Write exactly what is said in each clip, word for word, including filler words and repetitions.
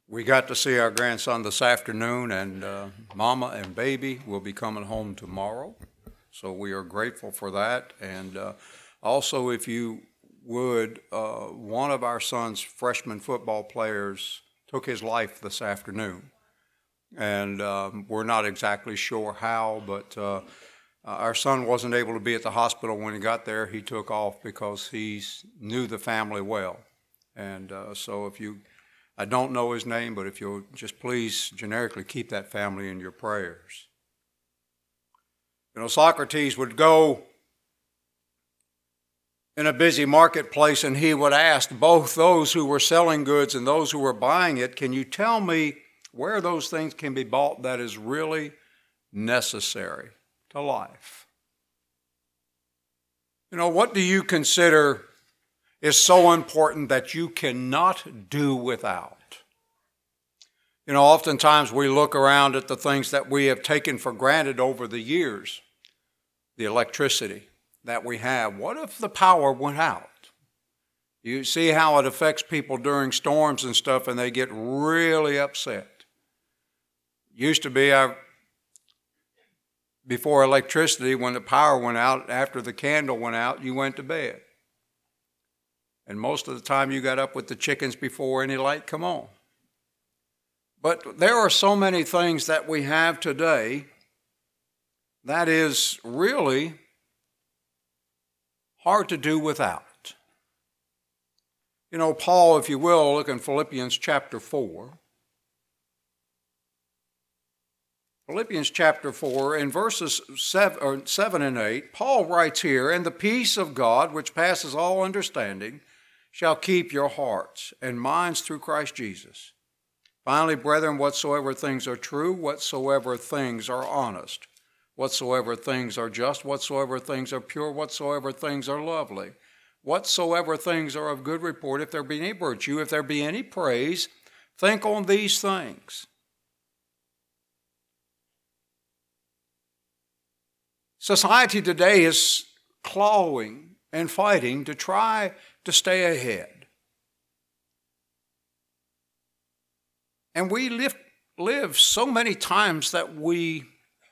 We got to see our grandson this afternoon, and uh, Mama and baby will be coming home tomorrow. So we are grateful for that. And uh, also, if you would, uh, one of our son's freshman football players took his life this afternoon. And um, we're not exactly sure how, but uh, our son wasn't able to be at the hospital when he got there. He took off because he knew the family well. And uh, so if you, I don't know his name, but if you'll just please generically keep that family in your prayers. You know, Socrates would go in a busy marketplace and he would ask both those who were selling goods and those who were buying it, can you tell me where those things can be bought that is really necessary to life? You know, what do you consider is so important that you cannot do without? You know, oftentimes we look around at the things that we have taken for granted over the years, the electricity that we have. What if the power went out? You see how it affects people during storms and stuff, and they get really upset. Used to be our, before electricity, when the power went out, after the candle went out, you went to bed. And most of the time you got up with the chickens before any light come on. But there are so many things that we have today that is really hard to do without. You know, Paul, if you will, look in Philippians chapter four. Philippians chapter four, in verses seven, or seven and eight, Paul writes here, "And the peace of God, which passes all understanding, shall keep your hearts and minds through Christ Jesus. Finally, brethren, whatsoever things are true, whatsoever things are honest, whatsoever things are just, whatsoever things are pure, whatsoever things are lovely, whatsoever things are of good report, if there be any virtue, if there be any praise, think on these things." Society today is clawing and fighting to try to stay ahead. And we live, live so many times that we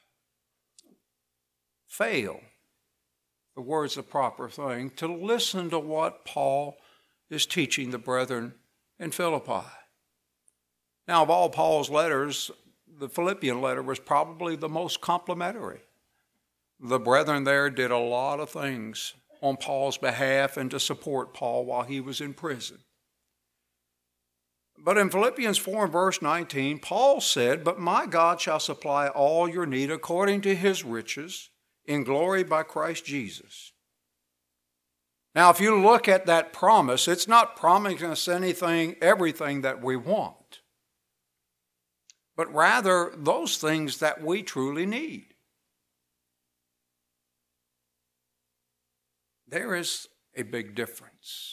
fail, the word's the proper thing, to listen to what Paul is teaching the brethren in Philippi. Now, of all Paul's letters, the Philippian letter was probably the most complimentary. The brethren there did a lot of things on Paul's behalf and to support Paul while he was in prison. But in Philippians four and verse nineteen, Paul said, "But my God shall supply all your need according to his riches in glory by Christ Jesus." Now, if you look at that promise, it's not promising us anything, everything that we want, but rather those things that we truly need. There is a big difference.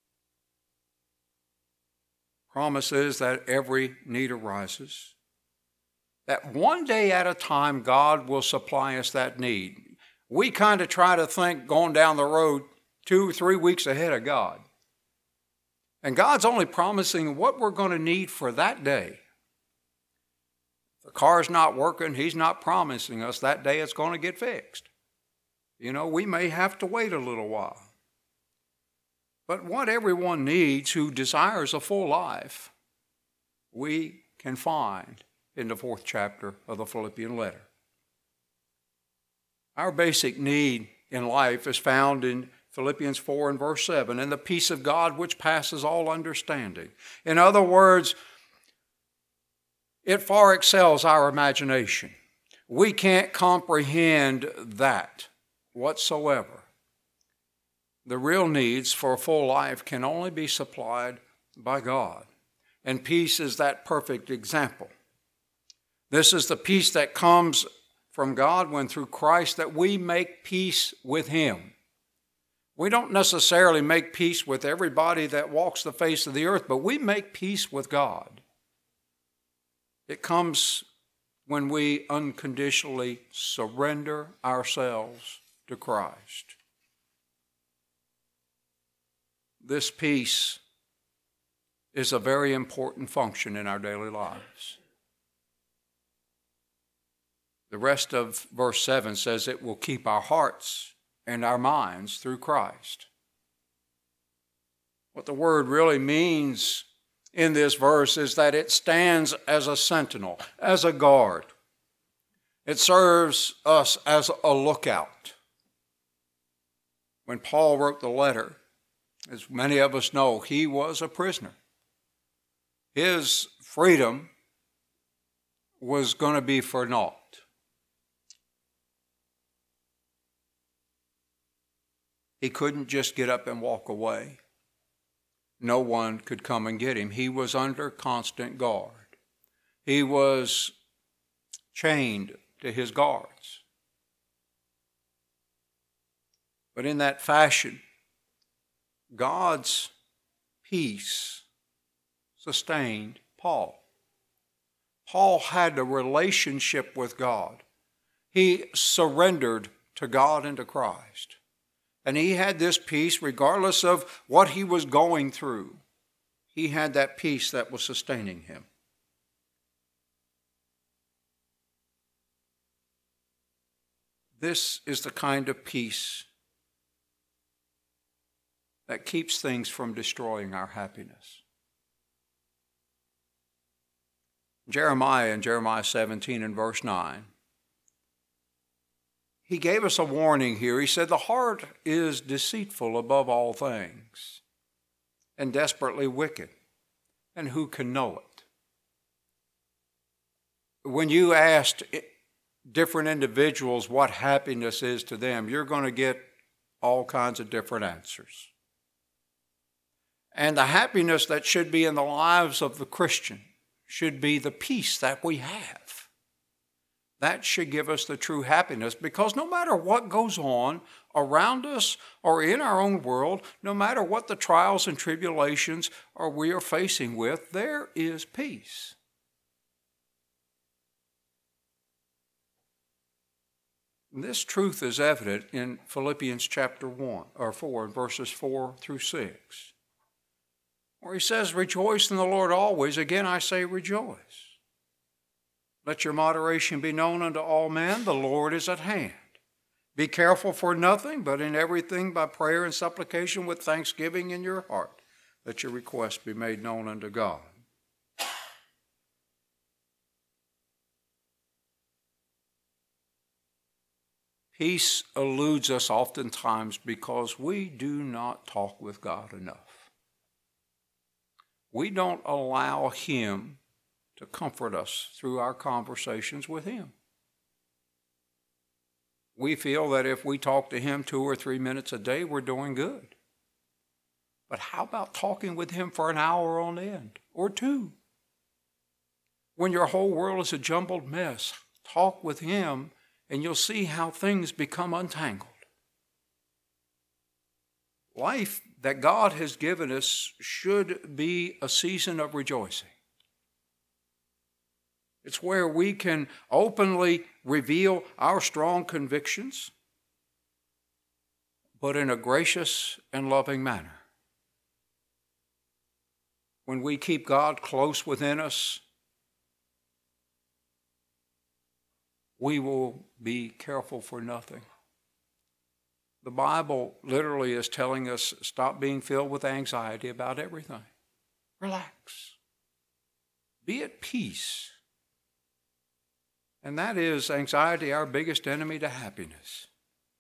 Promise is that every need arises, that one day at a time God will supply us that need. We kind of try to think going down the road two or three weeks ahead of God. And God's only promising what we're going to need for that day. If the car's not working, he's not promising us that day it's going to get fixed. You know, we may have to wait a little while. But what everyone needs who desires a full life, we can find in the fourth chapter of the Philippian letter. Our basic need in life is found in Philippians four and verse seven, "And the peace of God which passes all understanding." In other words, it far excels our imagination. We can't comprehend that whatsoever. The real needs for a full life can only be supplied by God. And peace is that perfect example. This is the peace that comes from God when through Christ that we make peace with him. We don't necessarily make peace with everybody that walks the face of the earth, but we make peace with God. It comes when we unconditionally surrender ourselves to Christ. This peace is a very important function in our daily lives. The rest of verse seven says it will keep our hearts and our minds through Christ. What the word really means in this verse is that it stands as a sentinel, as a guard. It serves us as a lookout. When Paul wrote the letter, as many of us know, he was a prisoner. His freedom was going to be for naught. He couldn't just get up and walk away. No one could come and get him. He was under constant guard. He was chained to his guards. But in that fashion, God's peace sustained Paul. Paul had a relationship with God. He surrendered to God and to Christ. And he had this peace regardless of what he was going through. He had that peace that was sustaining him. This is the kind of peace that keeps things from destroying our happiness. Jeremiah in Jeremiah seventeen and verse nine, he gave us a warning here. He said, the heart is deceitful above all things and desperately wicked, and who can know it? When you asked different individuals what happiness is to them, you're going to get all kinds of different answers. And the happiness that should be in the lives of the Christian should be the peace that we have. That should give us the true happiness, because no matter what goes on around us or in our own world, no matter what the trials and tribulations or we are facing with, there is peace. And this truth is evident in Philippians chapter one or four, verses four through six, where he says, rejoice in the Lord always. Again, I say rejoice. Let your moderation be known unto all men. The Lord is at hand. Be careful for nothing, but in everything by prayer and supplication with thanksgiving in your heart, let your requests be made known unto God. Peace eludes us oftentimes because we do not talk with God enough. We don't allow Him to comfort us through our conversations with Him. We feel that if we talk to Him two or three minutes a day, we're doing good. But how about talking with Him for an hour on end or two? When your whole world is a jumbled mess, talk with Him and you'll see how things become untangled. Life that God has given us should be a season of rejoicing. It's where we can openly reveal our strong convictions, but in a gracious and loving manner. When we keep God close within us, we will be careful for nothing. The Bible literally is telling us, stop being filled with anxiety about everything. Relax. Be at peace. And that is anxiety, our biggest enemy to happiness.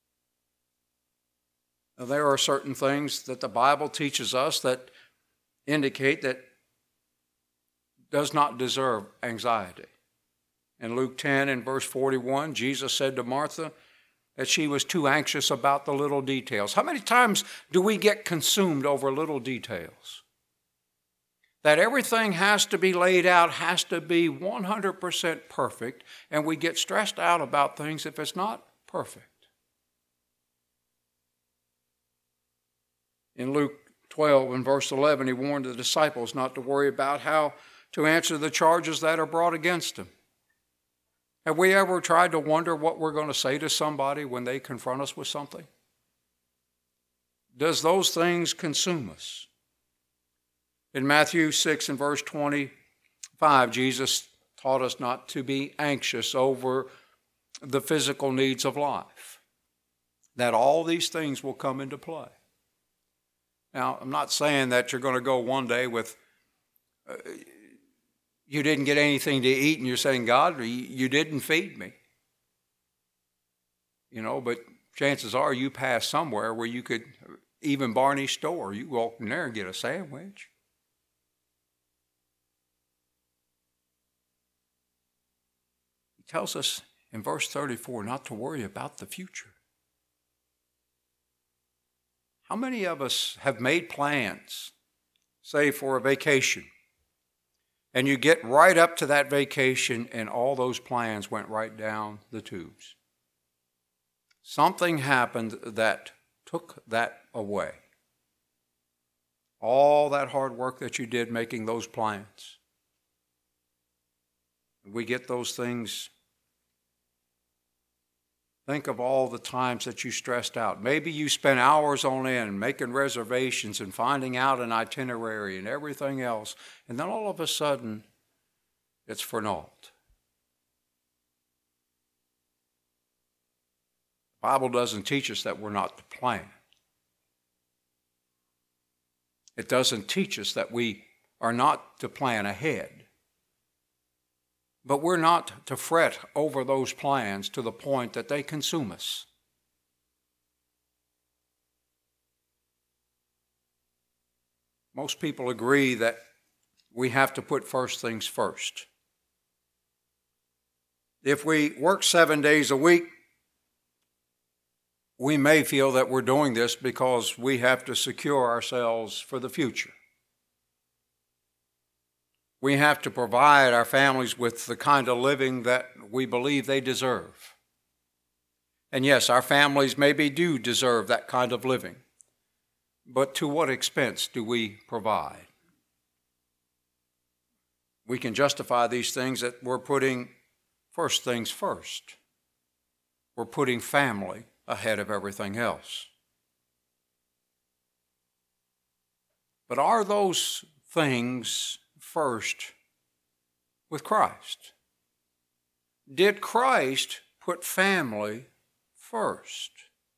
Now, there are certain things that the Bible teaches us that indicate that does not deserve anxiety. In Luke ten and verse forty-one, Jesus said to Martha that she was too anxious about the little details. How many times do we get consumed over little details? That everything has to be laid out, has to be one hundred percent perfect, and we get stressed out about things if it's not perfect. In Luke twelve and verse eleven, he warned the disciples not to worry about how to answer the charges that are brought against them. Have we ever tried to wonder what we're going to say to somebody when they confront us with something? Does those things consume us? In Matthew six and verse twenty-five, Jesus taught us not to be anxious over the physical needs of life, that all these things will come into play. Now, I'm not saying that you're going to go one day with, uh, you didn't get anything to eat and you're saying, God, you didn't feed me. You know, but chances are you pass somewhere where you could, even Barney's store, you walk in there and get a sandwich. He tells us in verse thirty-four not to worry about the future. How many of us have made plans, say for a vacation, and you get right up to that vacation and all those plans went right down the tubes? Something happened that took that away. All that hard work that you did making those plans. We get those things. Think of all the times that you stressed out. Maybe you spent hours on end making reservations and finding out an itinerary and everything else, and then all of a sudden, it's for naught. The Bible doesn't teach us that we're not to plan. It doesn't teach us that we are not to plan ahead. But we're not to fret over those plans to the point that they consume us. Most people agree that we have to put first things first. If we work seven days a week, we may feel that we're doing this because we have to secure ourselves for the future. We have to provide our families with the kind of living that we believe they deserve. And yes, our families maybe do deserve that kind of living. But to what expense do we provide? We can justify these things that we're putting first things first. We're putting family ahead of everything else. But are those things first with Christ? Did Christ put family first?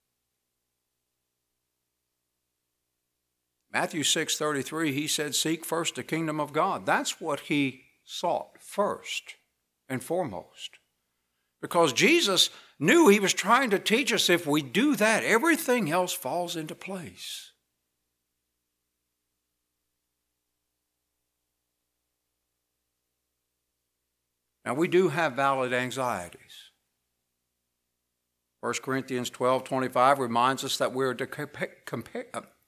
Matthew six thirty-three, he said, seek first the kingdom of God. That's what he sought first and foremost. Because Jesus knew he was trying to teach us if we do that, everything else falls into place. Now, we do have valid anxieties. First Corinthians twelve twenty-five reminds us that we are to compare,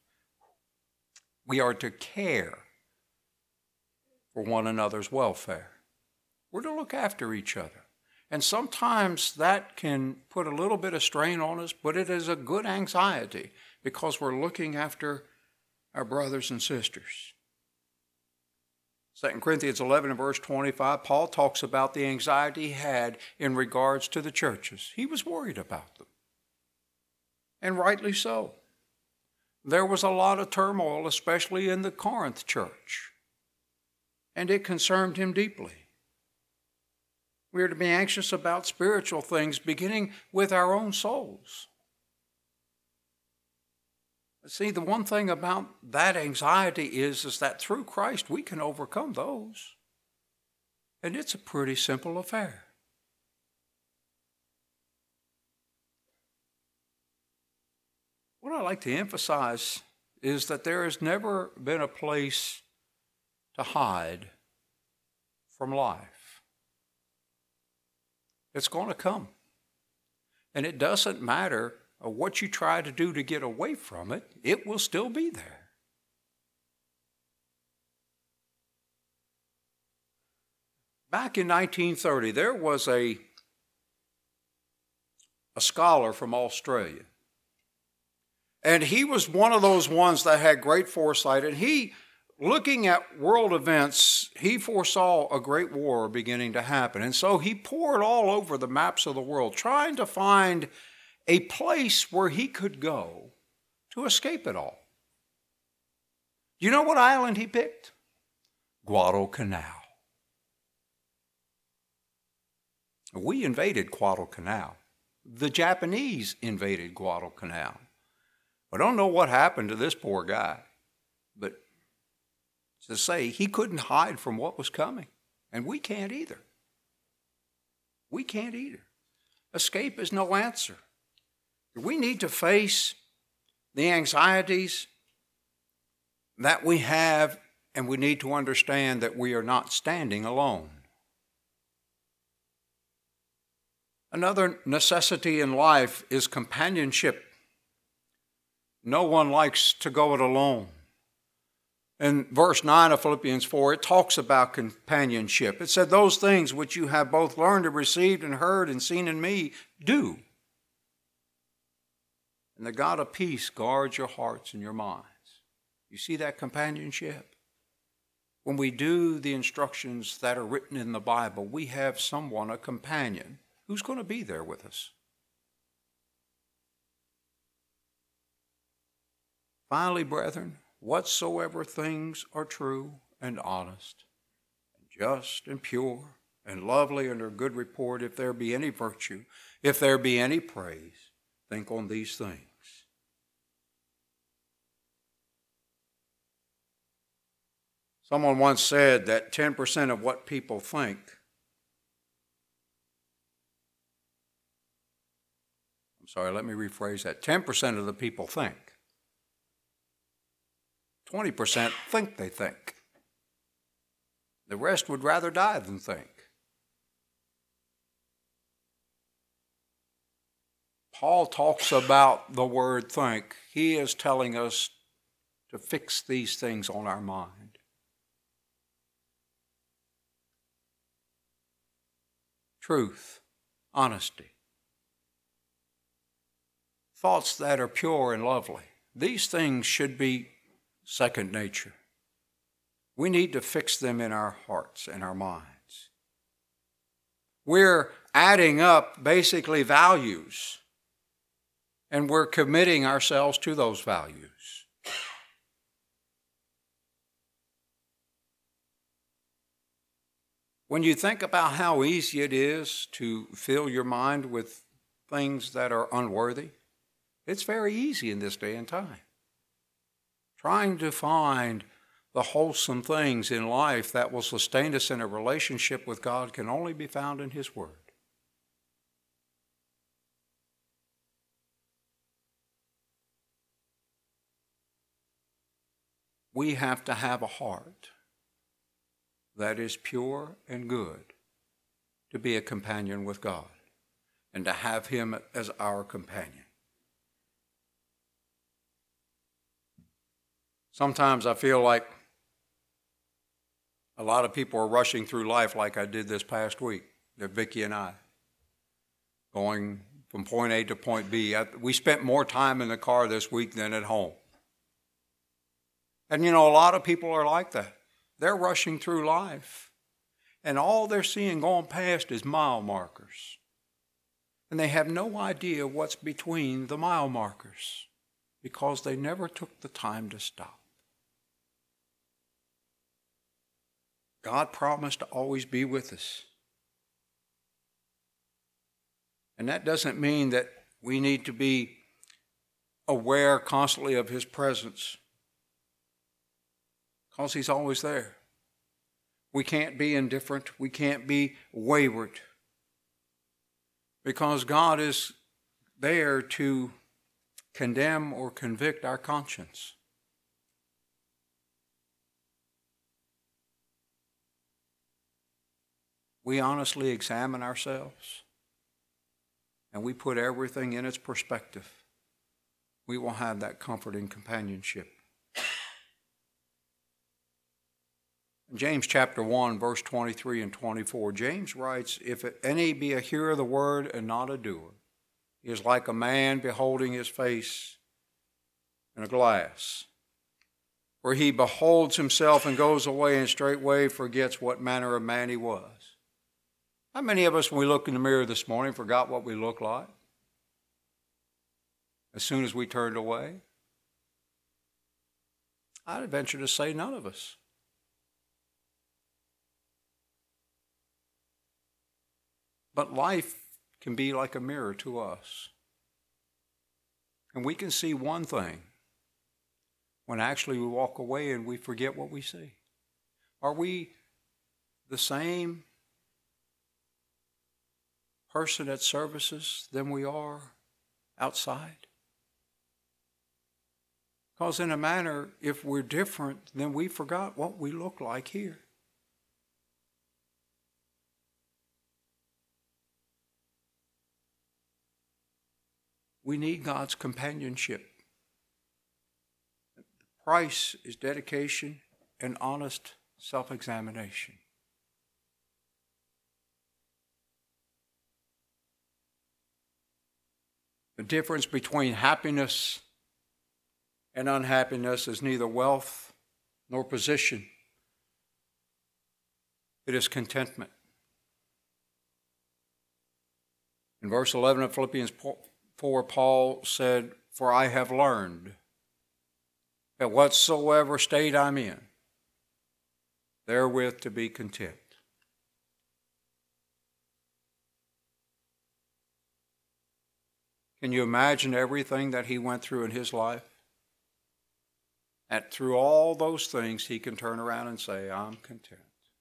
we are to care for one another's welfare. We're to look after each other. And sometimes that can put a little bit of strain on us, but it is a good anxiety because we're looking after our brothers and sisters. Second Corinthians eleven and verse twenty-five, Paul talks about the anxiety he had in regards to the churches. He was worried about them. And rightly so. There was a lot of turmoil, especially in the Corinth church. And it concerned him deeply. We are to be anxious about spiritual things, beginning with our own souls. See, the one thing about that anxiety is, is that through Christ we can overcome those. And it's a pretty simple affair. What I like to emphasize is that there has never been a place to hide from life. It's going to come. And it doesn't matter what you try to do to get away from it, it will still be there. Back in nineteen thirty, there was a, a scholar from Australia. And he was one of those ones that had great foresight. And he, looking at world events, he foresaw a great war beginning to happen. And so he poured all over the maps of the world, trying to find a place where he could go to escape it all. Do you know what island he picked? Guadalcanal. We invaded Guadalcanal. The Japanese invaded Guadalcanal. I don't know what happened to this poor guy, but to say he couldn't hide from what was coming, and we can't either. We can't either. Escape is no answer. We need to face the anxieties that we have, and we need to understand that we are not standing alone. Another necessity in life is companionship. No one likes to go it alone. In verse nine of Philippians four, it talks about companionship. It said, those things which you have both learned and received and heard and seen in me, do. And the God of peace guards your hearts and your minds. You see that companionship? When we do the instructions that are written in the Bible, we have someone, a companion, who's going to be there with us. Finally, brethren, whatsoever things are true and honest, and just and pure, and lovely and of good report, if there be any virtue, if there be any praise, think on these things. Someone once said that ten percent of what people think I'm sorry, let me rephrase that. ten percent of the people think. twenty percent think they think. The rest would rather die than think. Paul talks about the word think. He is telling us to fix these things on our mind. Truth, honesty, thoughts that are pure and lovely. These things should be second nature. We need to fix them in our hearts and our minds. We're adding up basically values, and we're committing ourselves to those values. When you think about how easy it is to fill your mind with things that are unworthy, it's very easy in this day and time. Trying to find the wholesome things in life that will sustain us in a relationship with God can only be found in His Word. We have to have a heart that is pure and good to be a companion with God and to have Him as our companion. Sometimes I feel like a lot of people are rushing through life like I did this past week, that Vicki and I, going from point A to point B. We spent more time in the car this week than at home. And you know, a lot of people are like that. They're rushing through life, and all they're seeing going past is mile markers. And they have no idea what's between the mile markers because they never took the time to stop. God promised to always be with us. And that doesn't mean that we need to be aware constantly of His presence, because He's always there. We can't be indifferent. We can't be wayward, because God is there to condemn or convict our conscience. We honestly examine ourselves and we put everything in its perspective. We will have that comforting companionship. James chapter one, verse twenty-three and twenty-four, James writes, if any be a hearer of the word and not a doer, he is like a man beholding his face in a glass, where he beholds himself and goes away and straightway forgets what manner of man he was. How many of us, when we looked in the mirror this morning, forgot what we looked like as soon as we turned away? I'd venture to say none of us. But life can be like a mirror to us. And we can see one thing when actually we walk away and we forget what we see. Are we the same person at services than we are outside? Because in a manner, if we're different, then we forgot what we look like here. We need God's companionship. The price is dedication and honest self-examination. The difference between happiness and unhappiness is neither wealth nor position. It is contentment. In verse eleven of Philippians four, Paul said, "For I have learned that whatsoever state I'm in, therewith to be content." Can you imagine everything that he went through in his life? And through all those things, he can turn around and say, "I'm content."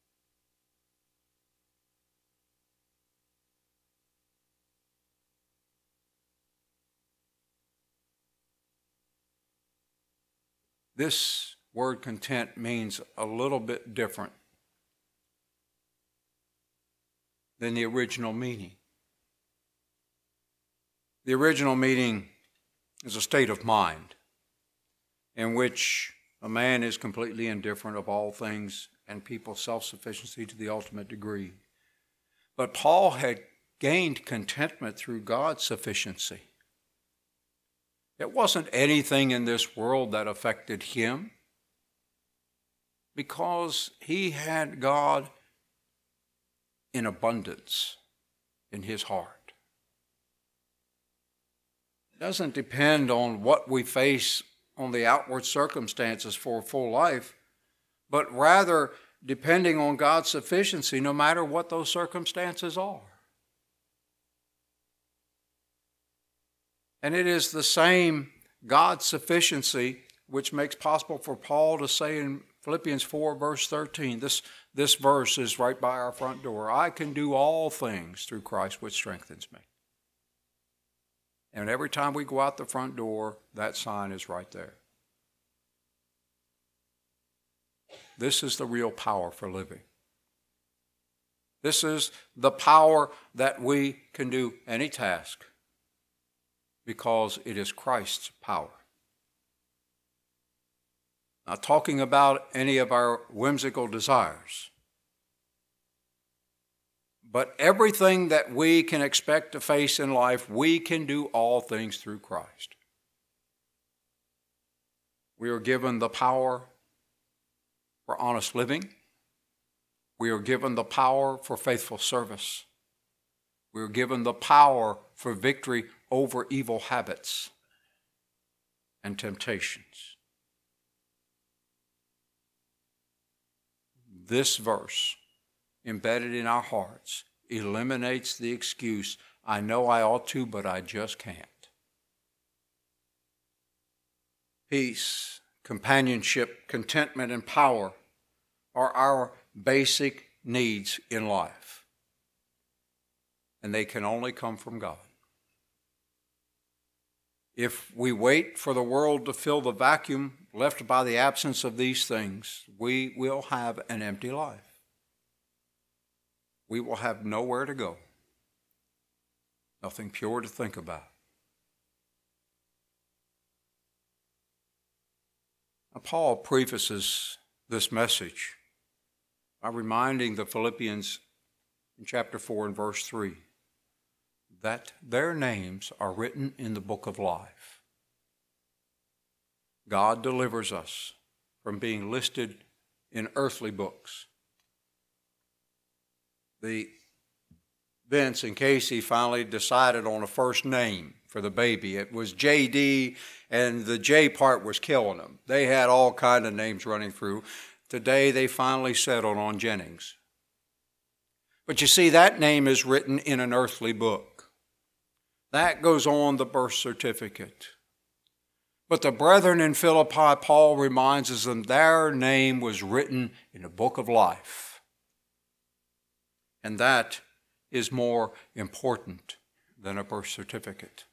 This word content means a little bit different than the original meaning. The original meaning is a state of mind in which a man is completely indifferent of all things and people's self-sufficiency to the ultimate degree. But Paul had gained contentment through God's sufficiency. It wasn't anything in this world that affected him because he had God in abundance in his heart. It doesn't depend on what we face on the outward circumstances for a full life, but rather depending on God's sufficiency no matter what those circumstances are. And it is the same God's sufficiency which makes possible for Paul to say in Philippians four, verse thirteen, this, this verse is right by our front door, "I can do all things through Christ which strengthens me." And every time we go out the front door, that sign is right there. This is the real power for living. This is the power that we can do any task because it is Christ's power. Not talking about any of our whimsical desires, but everything that we can expect to face in life, we can do all things through Christ. We are given the power for honest living. We are given the power for faithful service. We are given the power for victory over evil habits and temptations. This verse, embedded in our hearts, eliminates the excuse, "I know I ought to, but I just can't." Peace, companionship, contentment, and power are our basic needs in life. And they can only come from God. If we wait for the world to fill the vacuum left by the absence of these things, we will have an empty life. We will have nowhere to go, nothing pure to think about. Now, Paul prefaces this message by reminding the Philippians in chapter four and verse three that their names are written in the book of life. God delivers us from being listed in earthly books. The Vince and Casey finally decided on a first name for the baby. It was J D, and the J part was killing them. They had all kind of names running through. Today they finally settled on Jennings. But you see, that name is written in an earthly book. That goes on the birth certificate. But the brethren in Philippi, Paul reminds us that their name was written in the book of life. And that is more important than a birth certificate.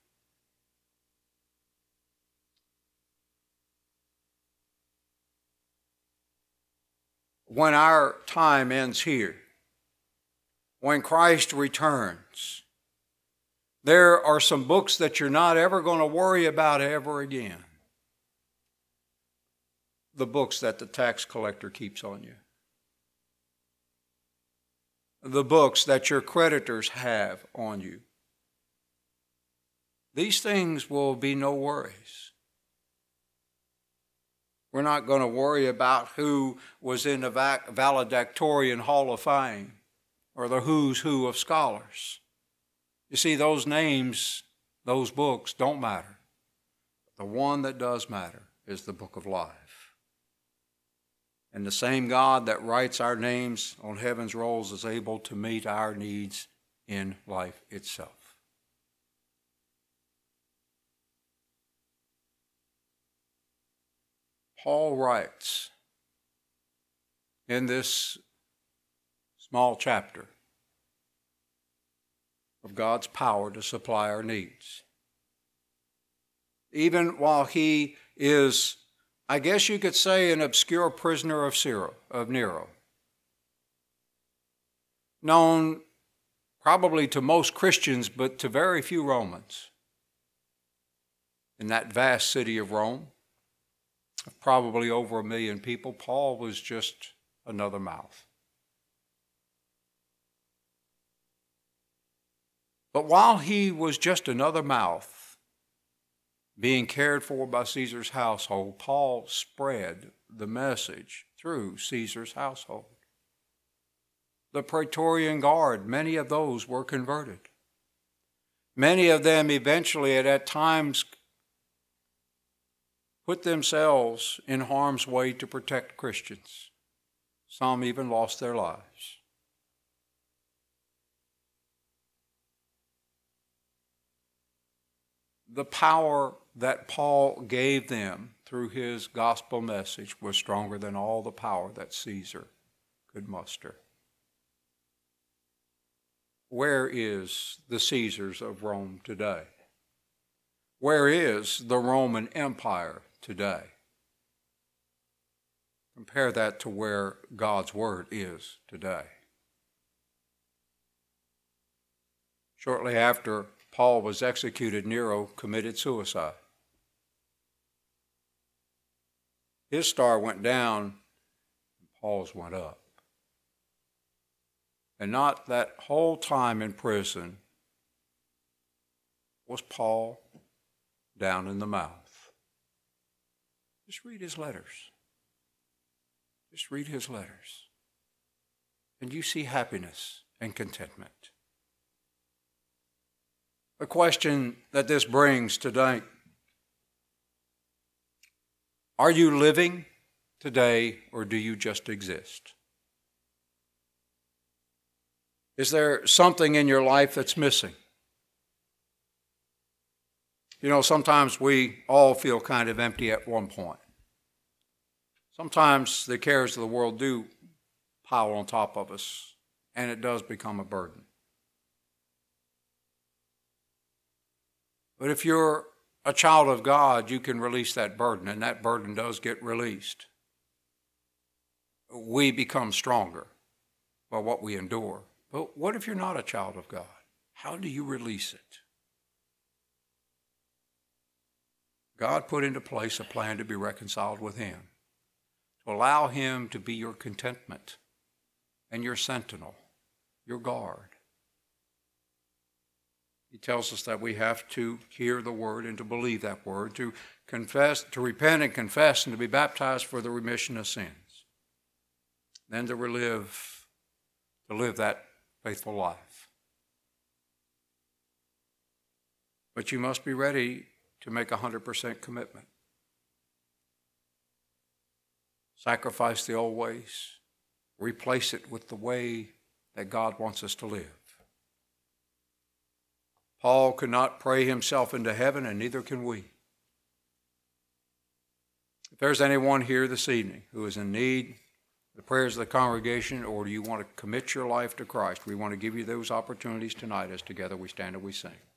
When our time ends here, when Christ returns, there are some books that you're not ever going to worry about ever again. The books that the tax collector keeps on you. The books that your creditors have on you. These things will be no worries. We're not going to worry about who was in the valedictorian Hall of Fame or the who's who of scholars. You see, those names, those books don't matter. The one that does matter is the book of life. And the same God that writes our names on heaven's rolls is able to meet our needs in life itself. Paul writes in this small chapter of God's power to supply our needs. Even while he is, I guess you could say, an obscure prisoner of Cyril, of Nero, known probably to most Christians, but to very few Romans. In that vast city of Rome, of probably over a million people, Paul was just another mouth. But while he was just another mouth, being cared for by Caesar's household, Paul spread the message through Caesar's household. The Praetorian Guard, many of those were converted. Many of them eventually at, at times put themselves in harm's way to protect Christians. Some even lost their lives. The power that Paul gave them through his gospel message was stronger than all the power that Caesar could muster. Where is the Caesars of Rome today? Where is the Roman Empire today? Compare that to where God's Word is today. Shortly after Paul was executed, Nero committed suicide. His star went down, and Paul's went up. And not that whole time in prison was Paul down in the mouth. Just read his letters. Just read his letters. And you see happiness and contentment. The question that this brings today: are you living today, or do you just exist? Is there something in your life that's missing? You know, sometimes we all feel kind of empty at one point. Sometimes the cares of the world do pile on top of us, and it does become a burden. But if you're a child of God, you can release that burden, and that burden does get released. We become stronger by what we endure. But what if you're not a child of God? How do you release it? God put into place a plan to be reconciled with Him, to allow Him to be your contentment and your sentinel, your guard. He tells us that we have to hear the word and to believe that word, to confess, to repent and confess, and to be baptized for the remission of sins. Then to live, to live that faithful life. But you must be ready to make a one hundred percent commitment. Sacrifice the old ways. Replace it with the way that God wants us to live. Paul could not pray himself into heaven, and neither can we. If there's anyone here this evening who is in need of the prayers of the congregation, or do you want to commit your life to Christ, we want to give you those opportunities tonight as together we stand and we sing.